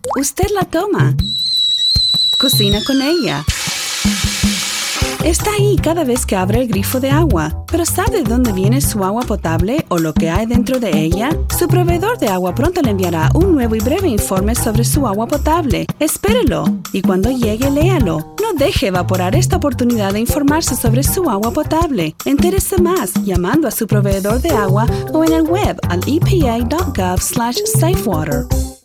Usted la toma. Cocina con ella. Está ahí cada vez que abre el grifo de agua. ¿Pero sabe dónde viene su agua potable o lo que hay dentro de ella? Su proveedor de agua pronto le enviará un nuevo y breve informe sobre su agua potable. Espérelo y cuando llegue, léalo. No deje evaporar esta oportunidad de informarse sobre su agua potable. Entérese más llamando a su proveedor de agua o en el web al epa.gov/safewater.